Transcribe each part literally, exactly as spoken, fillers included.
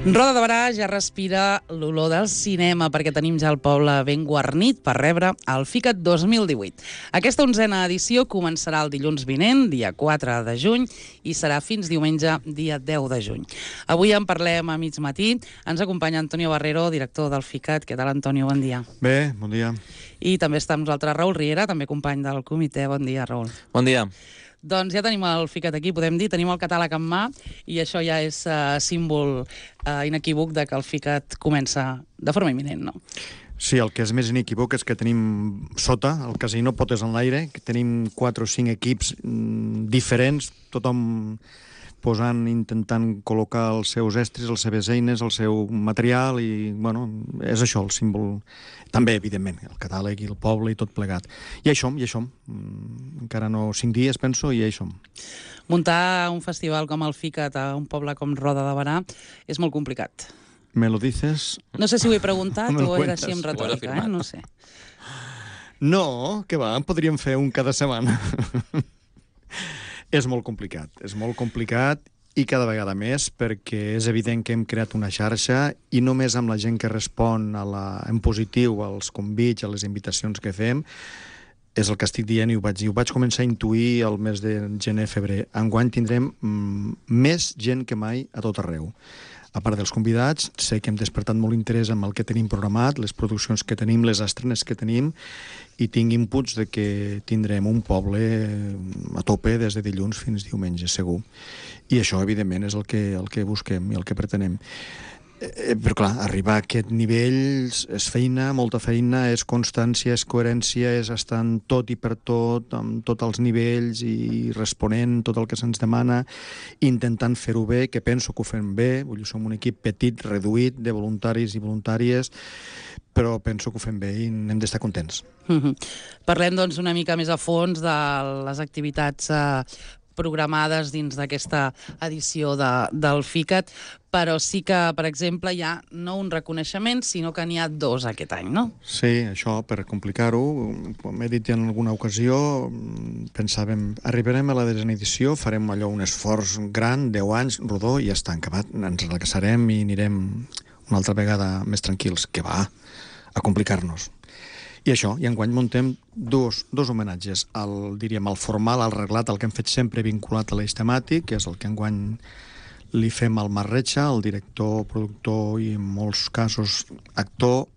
Roda de Berà ja respira l'olor del cinema perquè tenim ja el poble ben guarnit per rebre el FICAT dos mil divuit. Aquesta onzena edició començarà el dilluns vinent, dia quatre de juny, i serà fins diumenge, dia deu de juny. Avui en parlem a mig matí. Ens acompanya Antonio Barrero, director del FICAT. Què tal, Antonio? Bon dia. Bé, bon dia. I també està amb nosaltres Raül Riera, també company del comitè. Bon dia, Raül. Bon dia. Doncs ja tenim el FICAT aquí, podem dir, tenim el catàleg en mà i això ja és uh, símbol uh, inequívoc de que el FICAT comença de forma imminent, no? Sí, el que és més inequívoc és que tenim sota, el casino potes en l'aire, que tenim quatre o cinc equips mm, diferents, tothom posant, intentant col·locar els seus estris, les seves eines, el seu material, i, bueno, és això el símbol. També, evidentment, el catàleg i el poble i tot plegat. I això, i això. Encara no cinc dies, penso, i això. Muntar un festival com el FICAT a un poble com Roda de Berà és molt complicat. Me lo dices? No sé si ho he preguntat Me lo o era cuentas. així amb retòrica, eh? No sé. No, que va, en podríem fer un cada setmana. És molt complicat, és molt complicat i cada vegada més, perquè és evident que hem creat una xarxa i només amb la gent que respon a la, en positiu als convits, a les invitacions que fem, és el que estic dient i ho vaig dir. Ho vaig començar a intuir el mes de gener-febrer. Enguany tindrem mm, més gent que mai a tot arreu. A part dels convidats, sé que hem despertat molt interès en el que tenim programat, les produccions que tenim, les estrenes que tenim, i tinc inputs de que tindrem un poble a tope des de dilluns fins diumenge, segur. I això, evidentment, és el que, el que busquem i el que pretenem. Eh, però, clar, arribar a aquest nivell és feina, molta feina, és constància, és coherència, és estar en tot i per tot, amb tots els nivells i responent tot el que se'ns demana, intentant fer-ho bé, que penso que ho fem bé. Vull dir, som un equip petit, reduït, de voluntaris i voluntàries, però penso que ho fem bé i hem d'estar contents. Mm-hmm. Parlem, doncs, una mica més a fons de les activitats eh, programades dins d'aquesta edició de, del FICAT, però sí que, per exemple, hi ha no un reconeixement, sinó que n'hi ha dos aquest any, no? Sí, això, per complicar-ho, com he dit en alguna ocasió, pensàvem, arribarem a la desena edició, farem allò un esforç gran, deu anys, rodó, i ja està acabat, ens relaxarem i anirem una altra vegada més tranquils. Que va, a complicar-nos. I això, i enguany muntem dos, dos homenatges, al, diríem, al formal, al reglat, el que hem fet sempre vinculat a l'eix temàtic, que és el que enguany li fem al Marc Retxa, el director, productor i en molts casos actor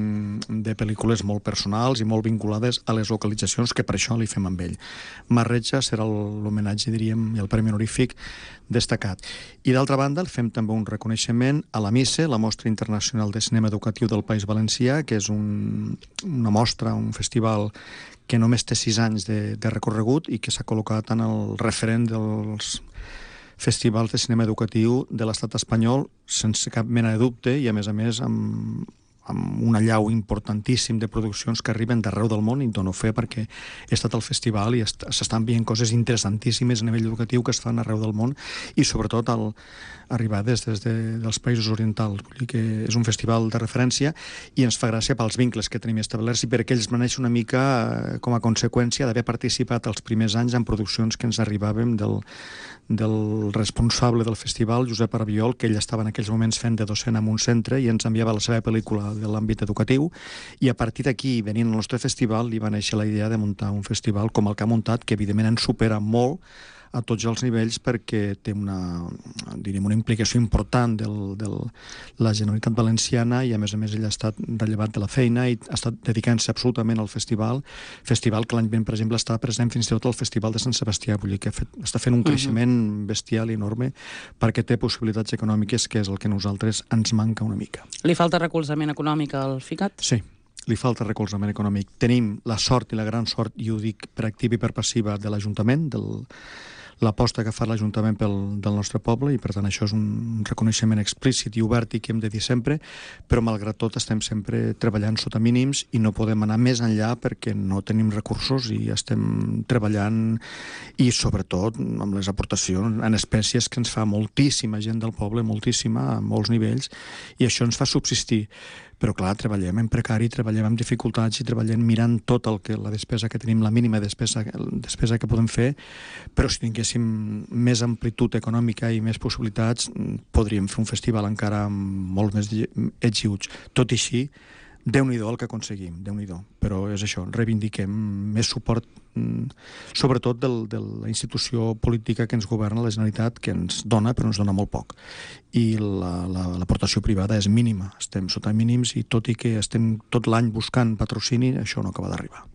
de pel·lícules molt personals i molt vinculades a les localitzacions, que per això li fem amb ell. Marc Retxa serà l'homenatge, diríem, i el premi honorífic destacat. I d'altra banda, fem també un reconeixement a la MICE, la Mostra Internacional de Cinema Educatiu del País Valencià, que és un, una mostra, un festival que només té sis anys de, de recorregut i que s'ha col·locat en el referent dels festivals de cinema educatiu de l'estat espanyol sense cap mena de dubte i, a més a més, amb amb un allau importantíssim de produccions que arriben d'arreu del món, i dono fe perquè he estat al festival i s'estan veient coses interessantíssimes a nivell educatiu que es fan arreu del món, i sobretot al, arribades des de, dels països orientals. Vull dir que és un festival de referència i ens fa gràcia pels vincles que tenim establerts i perquè ells van néixer una mica eh, com a conseqüència d'haver participat els primers anys en produccions que ens arribàvem del, del responsable del festival, Josep Arabiol, que ell estava en aquells moments fent de docent en un centre i ens enviava la seva pel·lícula de l'àmbit educatiu, i a partir d'aquí, venint al nostre festival, li va néixer la idea de muntar un festival com el que ha muntat, que evidentment ens supera molt a tots els nivells perquè té una, diríem, una implicació important de la Generalitat Valenciana i, a més a més, ell ha estat rellevat de la feina i ha estat dedicant-se absolutament al festival, festival que l'any vinent, per exemple, està present fins i tot al Festival de Sant Sebastià. Vull dir que fet, està fent un creixement bestial i enorme perquè té possibilitats econòmiques, que és el que a nosaltres ens manca una mica. Li falta recolzament econòmic al FICAT? Sí, li falta recolzament econòmic. Tenim la sort i la gran sort, i ho dic per activa i per passiva, de l'Ajuntament, del l'aposta que fa l'Ajuntament pel, del nostre poble, i per tant això és un reconeixement explícit i obert i que hem de dir sempre, però malgrat tot estem sempre treballant sota mínims i no podem anar més enllà perquè no tenim recursos i estem treballant, i sobretot amb les aportacions en espècies que ens fa moltíssima gent del poble, moltíssima, a molts nivells, i això ens fa subsistir. Però, clar, treballem en precari, treballem amb dificultats i treballem mirant tot el que la despesa que tenim, la mínima despesa, despesa que podem fer, però si tinguéssim tinguéssim més amplitud econòmica i més possibilitats, podríem fer un festival encara amb molt més ets i uts. Tot i així, Déu-n'hi-do el que aconseguim, Déu-n'hi-do. Però és això, reivindiquem més suport, sobretot del, de la institució política que ens governa, la Generalitat, que ens dona, però ens dona molt poc. I l'aportació privada és mínima, estem sota mínims, i tot i que estem tot l'any buscant patrocini, això no acaba d'arribar.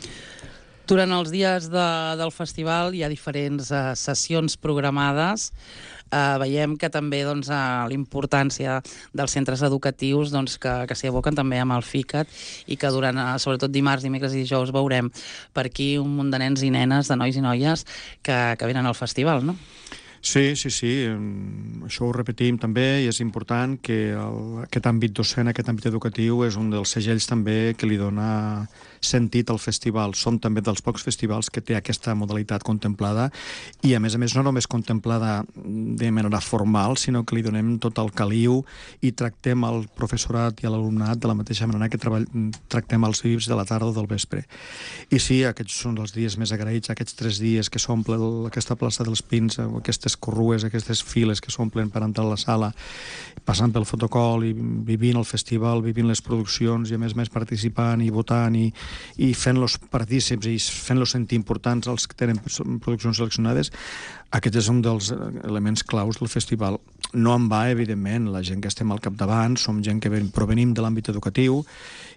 Durant els dies de, del festival hi ha diferents uh, sessions programades. Uh, veiem que també doncs, uh, la importància dels centres educatius doncs, que, que s'hi aboquen també amb el FICAT i que durant, uh, sobretot dimarts, dimecres i dijous, veurem per aquí un munt de nens i nenes, de nois i noies que, que venen al festival, no? Sí, sí, sí, això ho repetim també i és important que el, aquest àmbit docent, aquest àmbit educatiu és un dels segells també que li dona sentit al festival. Som també dels pocs festivals que té aquesta modalitat contemplada i a més a més no només contemplada de manera formal, sinó que li donem tot el caliu i tractem el professorat i l'alumnat de la mateixa manera que treball, tractem els V I Ps de la tarda o del vespre. I sí, aquests són els dies més agraïts, aquests tres dies que s'omple aquesta plaça dels Pins, aquestes corrues, aquestes files que s'omplen per entrar a la sala, passant pel fotocol i vivint el festival, vivint les produccions i a més a més participant i votant i, i fent-los partícips i fent-los sentir importants els que tenen produccions seleccionades. Aquest és un dels elements claus del festival. No en va, evidentment, la gent que estem al capdavant, som gent que provenim de l'àmbit educatiu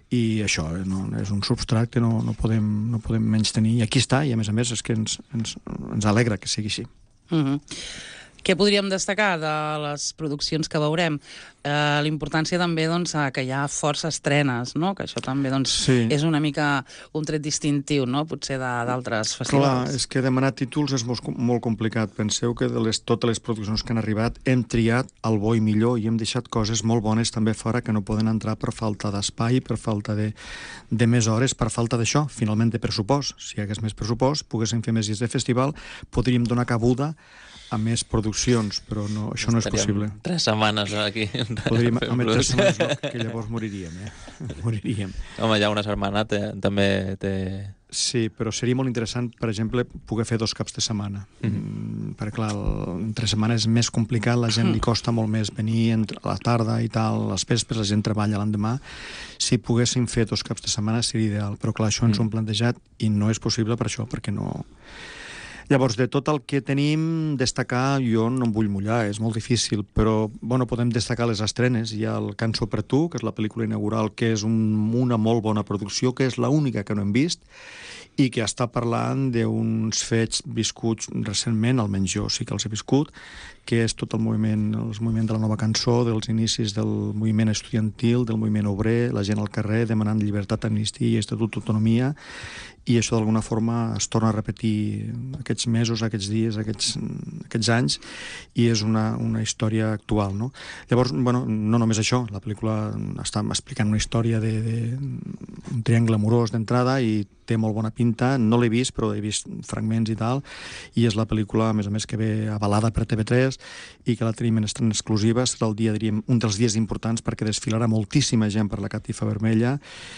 i això no, és un substrat que no, no, podem, no podem menys tenir. I aquí està, i a més a més és que ens, ens, ens alegra que sigui així. Uh-huh. Què podríem destacar de les produccions que veurem? Eh, la importància també doncs, que hi ha força estrenes, no? Que això també doncs, sí. és una mica un tret distintiu, no? Potser d'altres festivals. Clar, és que demanar títols és molt, molt complicat. Penseu que de les, totes les produccions que han arribat hem triat el bo i millor i hem deixat coses molt bones també fora que no poden entrar per falta d'espai, per falta de, de més hores, per falta d'això, finalment de pressupost. Si hi hagués més pressupost, poguéssim fer més dies de festival, podríem donar cabuda a més produccions, però no, això no és possible. Tres setmanes aquí. Podríem, amb tres setmanes no, que llavors moriríem, eh? Moriríem. Home, ja una setmana té, també té... Sí, però seria molt interessant, per exemple, poder fer dos caps de setmana. Mm-hmm. Perquè, clar, en tres setmanes és més complicat, la gent li costa molt més venir a la tarda i tal, a les vespres la gent treballa l'endemà. Si poguéssim fer dos caps de setmana seria ideal, però clar, això ens ho hem plantejat i no és possible per això, perquè no... Llavors, de tot el que tenim, destacar, jo no em vull mullar, és molt difícil, però bueno, podem destacar les estrenes. Hi ha el Cançó per tu, que és la pel·lícula inaugural, que és un, una molt bona producció, que és l'única que no hem vist, i que està parlant d'uns fets viscuts recentment, almenys jo sí que els he viscut, que és tot el moviment, el moviment de la nova cançó, dels inicis del moviment estudiantil, del moviment obrer, la gent al carrer demanant llibertat, amnistia i estatut d'autonomia, i això d'alguna forma es torna a repetir aquests mesos, aquests dies, aquests, aquests anys, i és una, una història actual, no? Llavors, bueno, no només això, la pel·lícula està explicant una història de, de un triangle amorós d'entrada i té molt bona pinta, no l'he vist, però he vist fragments i tal, i és la pel·lícula, a més a més, que ve avalada per T V tres i que la tenim en estrena exclusiva, serà el dia, diríem, un dels dies importants perquè desfilarà moltíssima gent per la catifa vermella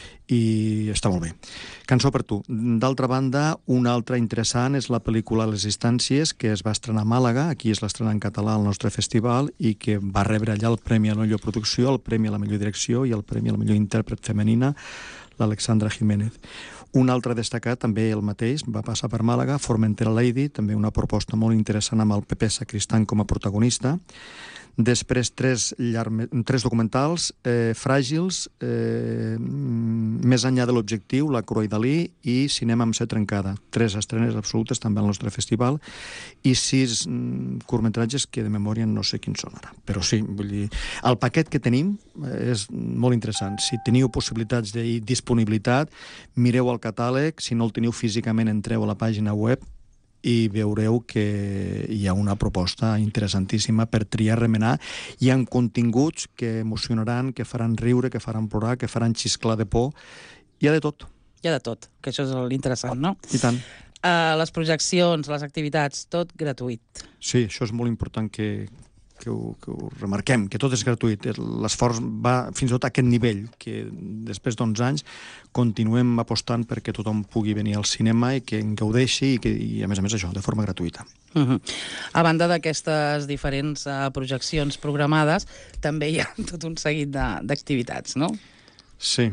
i està molt bé. Cançó per tu. D'altra banda, una altra interessant és la pel·lícula Les Distàncies, que es va estrenar a Màlaga, aquí es l'estrena en català al nostre festival, i que va rebre allà el Premi a la millor producció, el Premi a la millor direcció i el Premi a la millor intèrpret femenina, l'Alexandra Jiménez. Un altre destacat, també el mateix, va passar per Màlaga, Formentera Lady, també una proposta molt interessant amb el Pepe Sacristán com a protagonista. Després tres, llarme, tres documentals, eh, Fràgils, eh, Més enllà de l'objectiu, La Crua i Dalí i Cinema amb set trencada. Tres estrenes absolutes també al nostre festival i sis mm, curtmetratges que de memòria no sé quins són ara. Però sí, vull dir, el paquet que tenim és molt interessant. Si teniu possibilitats de disponibilitat, mireu el catàleg. Si no el teniu físicament, entreu a la pàgina web i veureu que hi ha una proposta interessantíssima per triar, remenar. Hi ha continguts que emocionaran, que faran riure, que faran plorar, que faran xisclar de por. Hi ha de tot. Hi ha de tot, que això és l'interessant, no? I tant. Uh, les projeccions, les activitats, tot gratuït. Sí, això és molt important que, que ho, que ho remarquem, que tot és gratuït. L'esforç va fins i tot a aquest nivell, que després d'onze anys continuem apostant perquè tothom pugui venir al cinema i que en gaudeixi i, que, i a més a més això, de forma gratuïta. Uh -huh. A banda d'aquestes diferents uh, projeccions programades, també hi ha tot un seguit d'activitats, no? Sí.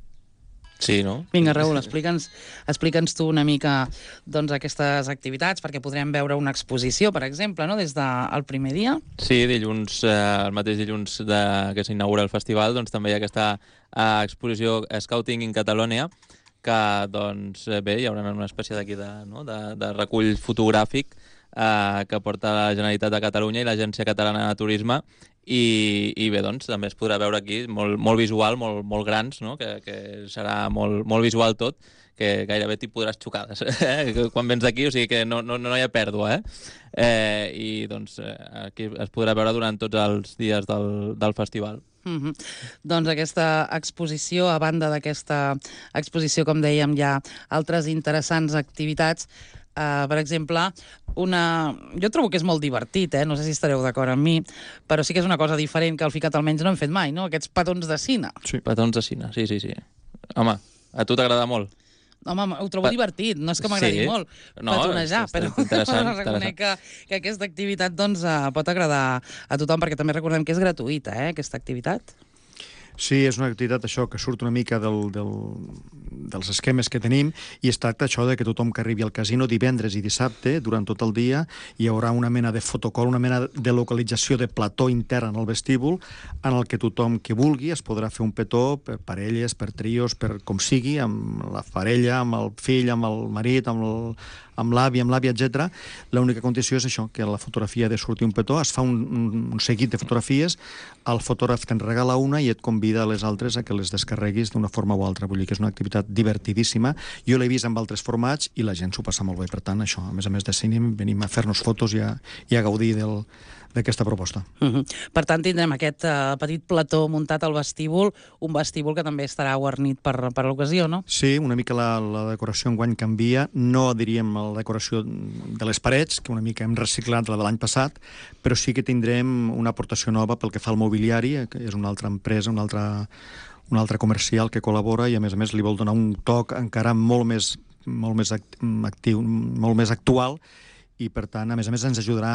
Sí, no? Vinga, Raül, explica'ns explica'ns tu una mica doncs, aquestes activitats, perquè podrem veure una exposició, per exemple, no? Des del primer dia. Sí, dilluns, eh, el mateix dilluns de, que s'inaugura el festival, doncs també hi ha aquesta eh, exposició Scouting in Catalonia, que, doncs, eh, bé, hi haurà una espècie d'aquí de, no? de, de recull fotogràfic eh, que porta la Generalitat de Catalunya i l'Agència Catalana de Turisme. I, i bé, doncs, també es podrà veure aquí, molt, molt visual, molt, molt grans, no? que, que serà molt, molt visual tot, que gairebé t'hi podràs xocar eh? quan vens d'aquí, o sigui que no, no, no hi ha pèrdua. Eh? Eh, I doncs aquí es podrà veure durant tots els dies del, del festival. Mm-hmm. Doncs aquesta exposició, a banda d'aquesta exposició, com dèiem, hi ha altres interessants activitats. Uh, per exemple, una... jo trobo que és molt divertit, eh? No sé si estareu d'acord amb mi, però sí que és una cosa diferent que al Ficat almenys no hem fet mai, no? Aquests petons de cine. Sí, petons de cine, sí, sí, sí. Home, a tu t'agrada molt? Home, ho trobo pa... divertit, no és que m'agradi sí. molt no, petonejar, però reconec que, que aquesta activitat doncs, uh, pot agradar a tothom, perquè també recordem que és gratuïta, eh, aquesta activitat. Sí, és una activitat això que surt una mica del, del, dels esquemes que tenim i es tracta això de que tothom que arribi al casino divendres i dissabte, durant tot el dia, hi haurà una mena de fotocol, una mena de localització de plató intern al vestíbul en el que tothom que vulgui es podrà fer un petó per parelles, per trios, per com sigui, amb la parella, amb el fill, amb el marit, amb el amb l'avi, amb l'àvia, etcètera. L'única condició és això, que la fotografia ha de sortir un petó, es fa un, un, un seguit de fotografies, el fotògraf te'n regala una i et convida a les altres a que les descarreguis d'una forma o altra. Vull dir que és una activitat divertidíssima. Jo l'he vist amb altres formats i la gent s'ho passa molt bé. Per tant, això, a més a més de cine, venim a fer-nos fotos i a, i a gaudir del, d'aquesta proposta. Uh-huh. Per tant, tindrem aquest uh, petit plató muntat al vestíbul, un vestíbul que també estarà guarnit per, per l'ocasió, no? Sí, una mica la, la decoració enguany canvia, no diríem la decoració de les parets, que una mica hem reciclat la de l'any passat, però sí que tindrem una aportació nova pel que fa al mobiliari, que és una altra empresa, una altra, una altra comercial que col·labora i a més a més li vol donar un toc encara molt més, molt més actiu, molt més actual, i per tant, a més a més, ens ajudarà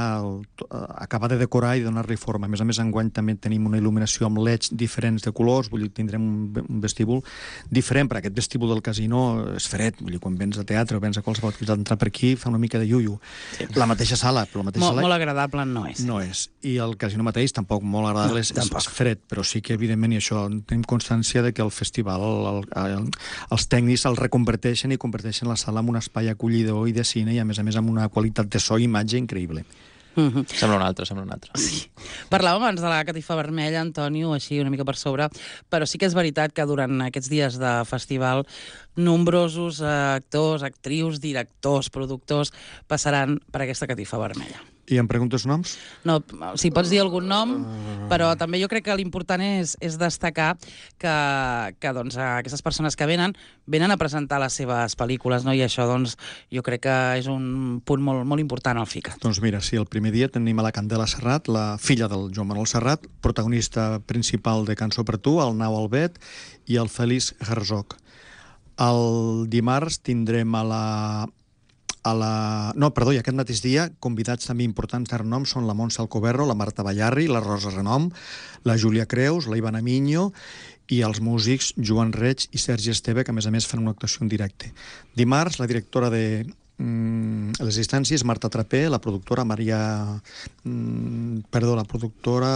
a acabar de decorar i donar-li forma. A més a més, enguany també tenim una il·luminació amb leds diferents de colors, vull dir, tindrem un vestíbul diferent, perquè aquest vestíbul del casino és fred, vull dir, quan vens a teatre o vens a qualsevol activitat, entrar per aquí fa una mica de iuiu. Sí. La mateixa sala, però la mateixa Mol, sala... Molt agradable no és. No és. I el casino mateix tampoc molt agradable, no, és, tampoc. és fred, però sí que, evidentment, i això, tenim constància de que el festival, el, el, el, els tècnics el reconverteixen i converteixen la sala en un espai acollidor i de cine i, a més a més, amb una qualitat de so i imatge increïble. Uh-huh. Sembla un altre, sembla un altre. Sí. Parlàvem abans de la catifa vermella, Antonio, així una mica per sobre, però sí que és veritat que durant aquests dies de festival nombrosos eh, actors, actrius, directors, productors passaran per aquesta catifa vermella. I em preguntes noms? No, si pots dir algun nom, però també jo crec que l'important és, és destacar que, que doncs, aquestes persones que venen, venen a presentar les seves pel·lícules, no? I això doncs, jo crec que és un punt molt, molt important al Ficat. Doncs mira, sí, el primer dia tenim a la Candela Serrat, la filla del Joan Manuel Serrat, protagonista principal de Cançó per tu, el Nau Albet i el Félix Herzog. El dimarts tindrem a la... A la... No, perdó, i aquest mateix dia, convidats també importants de renom són la Montse Alcoberro, la Marta Ballarri, la Rosa Renom, la Júlia Creus, la Ivana Miño i els músics Joan Reig i Sergi Esteve, que a més a més fan una actuació en directe. Dimarts, la directora de mm, les instàncies, Marta Trapé, la productora Maria... Mm, perdó, la productora...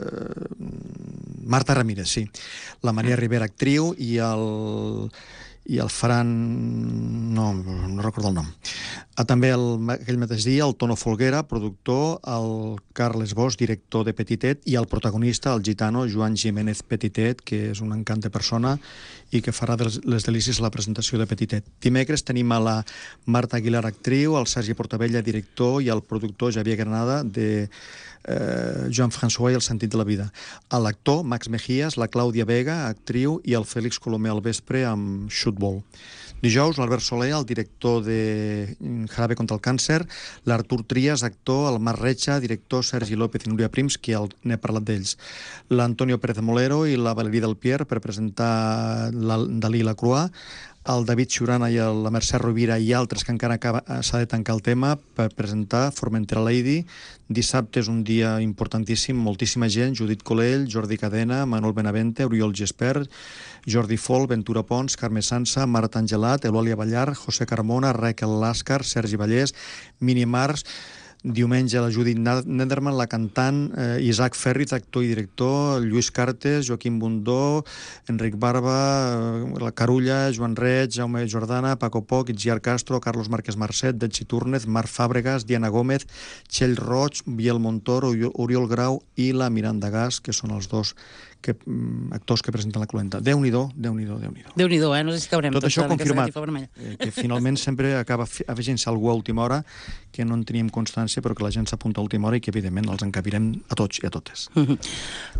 Marta Ramírez, sí. La Maria Rivera, actriu, i el... i el Fran... no, no recordo el nom. Ah, també el, aquell mateix dia el Tono Folguera, productor, el Carles Bosch, director de Petitet, i el protagonista, el gitano Joan Jiménez Petitet, que és un encant de persona i que farà les, les delícies a la presentació de Petitet. Dimecres tenim a la Marta Aguilar, actriu, el Sergi Portabella, director, i el productor Javier Granada, de eh, Joan François i el sentit de la vida. L'actor Max Mejías, la Clàudia Vega, actriu, i el Fèlix Colomer al vespre amb Shootball. Dijous, l'Albert Soler, el director de Jarabe contra el càncer, l'Artur Trias, actor, el Marc Retxa, director, Sergi López i Núria Prims, que el, n'he parlat d'ells, l'Antonio Pérez Molero i la Valerie del Pierre per presentar la, Dalí i la Croix, el David Xurana i el, la Mercè Rovira i altres que encara acaba, s'ha de tancar el tema per presentar Formentera Lady. Dissabte és un dia importantíssim, moltíssima gent, Judit Colell, Jordi Cadena, Manuel Benavente, Oriol Gispert, Jordi Fol, Ventura Pons, Carme Sansa, Marta Angelat, Eulàlia Ballar, José Carmona, Raquel Làscar, Sergi Vallès, Mini Mars. Diumenge la Judit Nederman, la cantant, eh, Isaac Ferriz, actor i director, Lluís Cartes, Joaquim Bundó, Enric Barba, eh, la Carulla, Joan Reig, Jaume Jordana, Paco Poc, Itziar Castro, Carlos Márquez Marcet, Detsi Túrnez, Marc Fàbregas, Diana Gómez, Txell Roig, Biel Montoro, Oriol Grau i la Miranda Gas, que són els dos que, actors que presenten la Cloenda. Déu-n'hi-do, Déu-n'hi-do, Déu-n'hi-do. Déu-n'hi-do, eh? No sé si cabrem tot tots això en aquesta confirmat, catifa vermella. eh, que finalment sempre acaba afegint-se algú a última hora, que no en teníem constància, però que la gent s'apunta a última hora i que, evidentment, els encabirem a tots i a totes. Uh, -huh.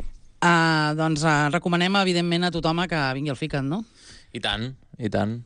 uh, doncs uh, recomanem, evidentment, a tothom que vingui al FICAT, no? I tant, i tant.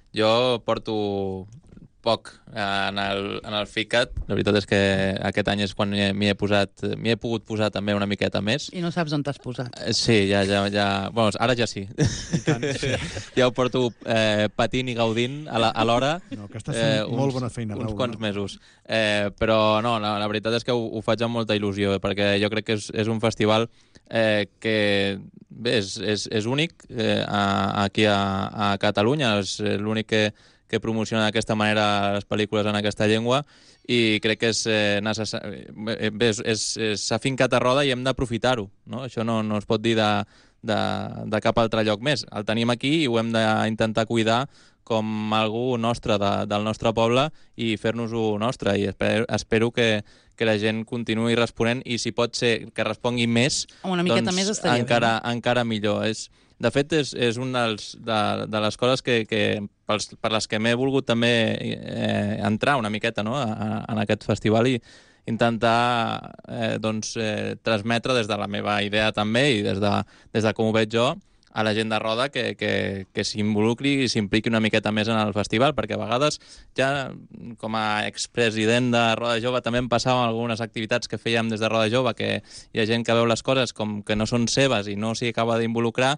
Jo porto poc en el, en el FICAT. La veritat és que aquest any és quan m'hi he posat, m'hi he pogut posar també una miqueta més. I no saps on t'has posat. Sí, ja, ja, ja... Bueno, ara ja sí. I tant, sí. Ja ho porto eh, patint i gaudint a l'hora. No, que estàs fent eh, uns, molt bona feina, Raül. Uns Raül, quants no? mesos. Eh, però no, la, la veritat és que ho, ho faig amb molta il·lusió, perquè jo crec que és, és un festival eh, que bé, és, és, és únic eh, a, aquí a, a Catalunya. És l'únic que que promociona d'aquesta manera les pel·lícules en aquesta llengua i crec que és eh, necessari. Bé, és, és, és, s'ha fincat a roda i hem d'aprofitar-ho, no? Això no, no es pot dir de, de, de cap altre lloc més. El tenim aquí i ho hem d'intentar cuidar com algú nostre, de, del nostre poble, i fer-nos-ho nostre. I espero, espero que, que la gent continuï responent, i si pot ser que respongui més, una miqueta doncs més estaria encara, bé. encara millor. És, de fet, és, és una dels, de, de les coses que, que pels, per les que m'he volgut també eh, entrar una miqueta, no?, a, a, en aquest festival, i intentar eh, doncs, eh, transmetre des de la meva idea també i des de, des de com ho veig jo a la gent de Roda que, que, que s'involucri i s'impliqui una miqueta més en el festival, perquè a vegades ja com a expresident de Roda Jove també em passava algunes activitats que fèiem des de Roda Jove, que hi ha gent que veu les coses com que no són seves i no s'hi acaba d'involucrar,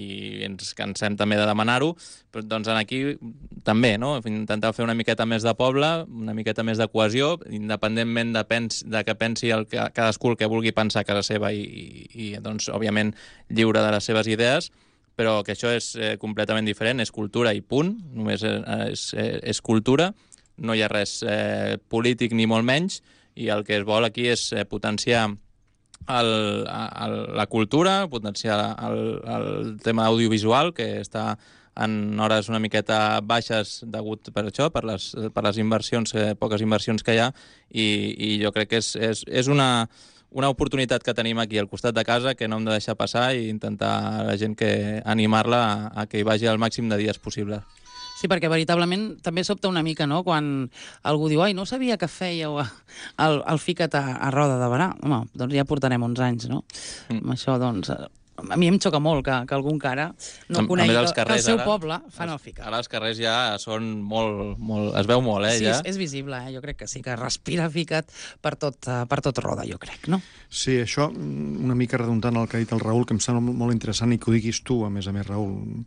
i ens cansem també de demanar-ho. Però doncs aquí també, no?, intentar fer una miqueta més de poble, una miqueta més de cohesió, independentment de, pens, de que pensi el, cadascú el que vulgui pensar a casa seva i, i, i doncs, òbviament, lliure de les seves idees, però que això és eh, completament diferent, és cultura i punt, només és, és, és cultura, no hi ha res eh, polític ni molt menys, i el que es vol aquí és eh, potenciar el, el, la cultura, potenciar el, el tema audiovisual, que està en hores una miqueta baixes degut per això, per les, per les inversions, eh, poques inversions que hi ha, i, i jo crec que és, és, és una... una oportunitat que tenim aquí al costat de casa que no hem de deixar passar, i intentar la gent que animar-la a, a que hi vagi el màxim de dies possible. Sí, perquè veritablement també sobta una mica, no?, quan algú diu, ai, no sabia que fèieu el, el FICAT a, a Roda de Berà. Home, doncs ja portarem uns anys, no? Mm. Amb això, doncs... A mi em xoca molt que, que algú encara no conegui que, que el seu ara, poble fan el FICAT. Ara els carrers ja són molt... molt es veu molt, eh? Sí, ja. és, és visible, eh? Jo crec que sí, que respira FICAT per tot, per tot Roda, jo crec, no? Sí, això, una mica redundant el que ha dit el Raül, que em sembla molt interessant, i que ho diguis tu, a més a més, Raül.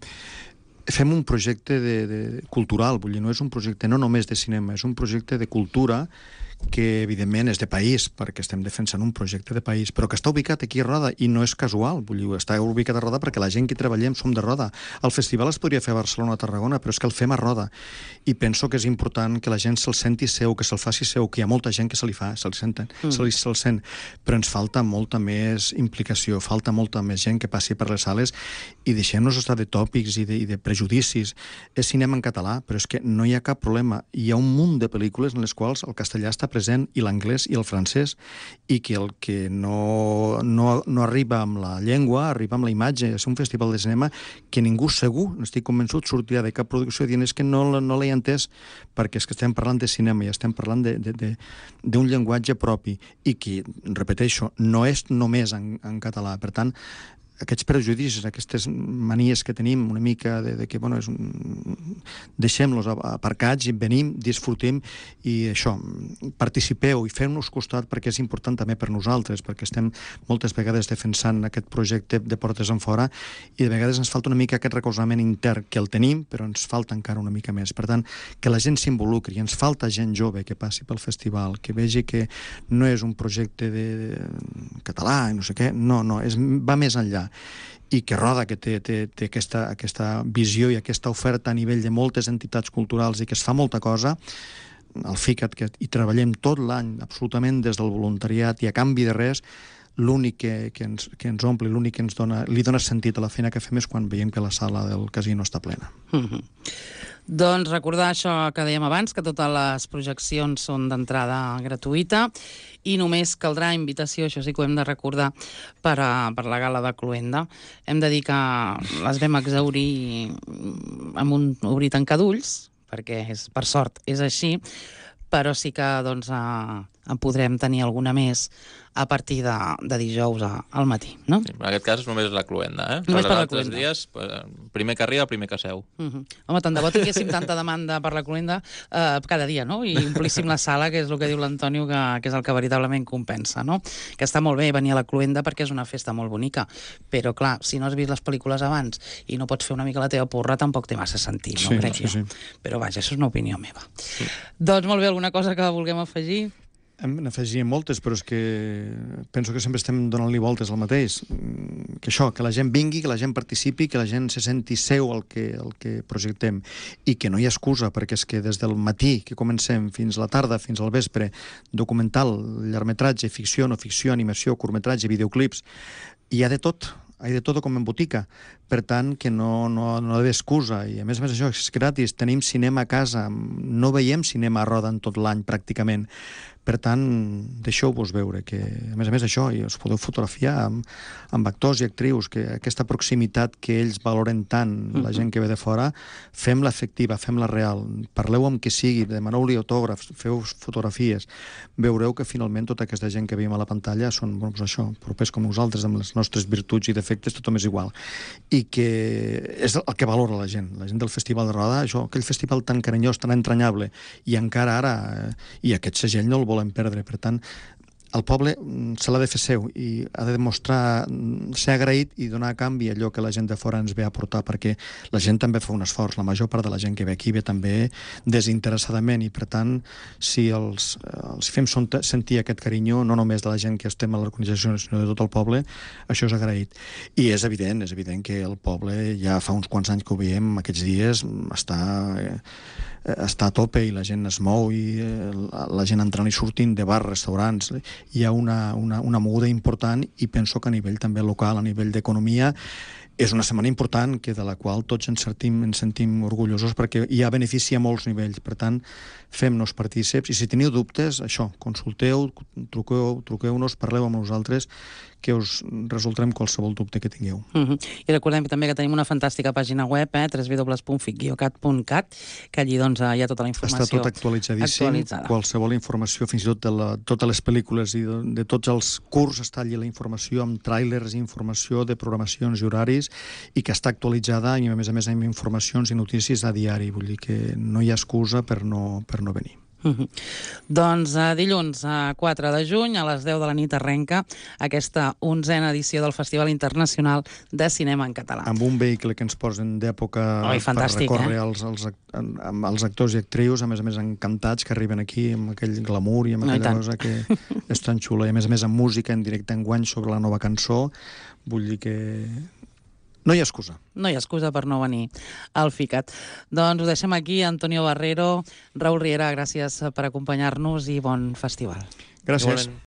Fem un projecte de, de cultural, vull dir, no és un projecte no només de cinema, és un projecte de cultura que evidentment és de país, perquè estem defensant un projecte de país, però que està ubicat aquí a Roda, i no és casual, vull dir, està ubicat a Roda perquè la gent que treballem som de Roda. El festival es podria fer a Barcelona o a Tarragona, però és que el fem a Roda, i penso que és important que la gent se'l senti seu, que se'l faci seu, que hi ha molta gent que se li fa, se'l senten, mm. se li, se'l sent, però ens falta molta més implicació, falta molta més gent que passi per les sales, i deixem-nos estar de tòpics i de, i de prejudicis. És cinema en català, però és que no hi ha cap problema. Hi ha un munt de pel·lícules en les quals el castellà està present, i l'anglès i el francès, i que el que no, no, no arriba amb la llengua, arriba amb la imatge. És un festival de cinema que ningú segur, n'estic convençut, sortirà de cap producció dient és que no, no l'he entès, perquè és que estem parlant de cinema i estem parlant d'un llenguatge propi, i que, repeteixo, no és només en, en català. Per tant, aquests prejudicis, aquestes manies que tenim una mica de, de que, bueno, és un... deixem-los aparcats i venim, disfrutem i això, participeu i feu-nos costat perquè és important també per nosaltres, perquè estem moltes vegades defensant aquest projecte de portes en fora i de vegades ens falta una mica aquest recolzament intern, que el tenim, però ens falta encara una mica més. Per tant, que la gent s'involucri, ens falta gent jove que passi pel festival, que vegi que no és un projecte de, de català i no sé què, no, no, és, va més enllà. I que Roda, que té, té, té aquesta, aquesta visió i aquesta oferta a nivell de moltes entitats culturals i que es fa molta cosa, el FICAT, que hi treballem tot l'any, absolutament des del voluntariat i a canvi de res, l'únic que, que, ens, que ens omple, l'únic que ens dona, li dona sentit a la feina que fem és quan veiem que la sala del casino està plena. Mm-hmm. Doncs recordar això que dèiem abans, que totes les projeccions són d'entrada gratuïta i només caldrà invitació, això sí que ho hem de recordar, per, a, per la gala de Cluenda. Hem de dir que les vam exhaurir amb un obrir tancar d'ulls, perquè és, per sort és així, però sí que doncs, eh, en podrem tenir alguna més a partir de, de dijous a, al matí, no? Sí, en aquest cas només la Cluenda, eh? Només per la altres Cluenda. dies, primer que arriba, primer que seu. Uh -huh. Home, tant de bo tinguéssim tanta demanda per la Cluenda eh, cada dia, no? I omplíssim la sala, que és el que diu l'Antonio, que, que és el que veritablement compensa, no? Que està molt bé venir a la Cluenda perquè és una festa molt bonica, però clar, si no has vist les pel·lícules abans i no pots fer una mica la teva porra, tampoc té massa sentit, no? Sí, Crec sí, jo. sí. Però vaja, això és una opinió meva. Sí. Doncs molt bé, alguna cosa que vulguem afegir? N'afegia moltes, però és que penso que sempre estem donant-li voltes al mateix. Que això, que la gent vingui, que la gent participi, que la gent se senti seu el que, el que projectem. I que no hi ha excusa, perquè és que des del matí que comencem fins la tarda, fins al vespre, documental, llargmetratge, ficció, no ficció, animació, curtmetratge, videoclips, hi ha de tot. Hi ha de tot com en botica. Per tant, que no, no, no hi ha d'excusa. I a més a més això és gratis. Tenim cinema a casa. No veiem cinema a Roda en tot l'any, pràcticament. Per tant, deixeu-vos veure que, a més a més, això, i us podeu fotografiar amb, amb actors i actrius, que aquesta proximitat que ells valoren tant, la gent que ve de fora, fem-la efectiva, fem-la real. Parleu amb qui sigui, demaneu-li autògrafs, feu fotografies. Veureu que finalment tota aquesta gent que veiem a la pantalla són, doncs això, propers com nosaltres, amb les nostres virtuts i defectes, tothom és igual. I que és el que valora la gent. La gent del Festival de Roda, això, aquell festival tan carinyós, tan entranyable, i encara ara, eh, i aquest segell no el volem perdre. Per tant, el poble se l'ha de fer seu i ha de demostrar ser agraït i donar a canvi allò que la gent de fora ens ve a aportar, perquè la gent també fa un esforç. La major part de la gent que ve aquí ve també desinteressadament i, per tant, si els, els fem sentir aquest carinyo, no només de la gent que estem a l'organització, sinó de tot el poble, això és agraït. I és evident, és evident que el poble ja fa uns quants anys que ho veiem, aquests dies està... Eh, està a tope i la gent es mou i eh, la gent entrant i sortint de bars, restaurants, hi ha una, una, una moguda important i penso que a nivell també local, a nivell d'economia, és una setmana important que de la qual tots ens sentim, ens sentim orgullosos perquè hi ha benefici a molts nivells. Per tant, fem-nos partíceps i si teniu dubtes, això, consulteu, truqueu, truqueu-nos, parleu amb nosaltres, que us resoldrem qualsevol dubte que tingueu. Uh-huh. I recordem també que tenim una fantàstica pàgina web, eh, w w w punt fic guió cat punt cat, que allí doncs, hi ha tota la informació. Està tot actualitzadíssim, actualitzada. Qualsevol informació, fins i tot de la, totes les pel·lícules i de, de tots els curs està allí la informació, amb tràilers, informació de programacions i horaris, i que està actualitzada i a més a més amb informacions i notícies a diari, vull dir que no hi ha excusa per no, per no venir. Uh-huh. Doncs uh, dilluns a quatre de juny a les deu de la nit arrenca aquesta onzena edició del Festival Internacional de Cinema en Català. Amb un vehicle que ens posen d'època Oi, per fantàstic, recórrer eh? als, als, amb els actors i actrius, a més a més encantats, que arriben aquí amb aquell glamour i amb No, i aquella tant. cosa que és tan xula. I a més a més amb música en directe enguany sobre la nova cançó, vull dir que no hi ha excusa. No hi ha excusa per no venir al FICAT. Doncs ho deixem aquí. Antonio Barrero, Raül Riera, gràcies per acompanyar-nos i bon festival. Gràcies. Igualment.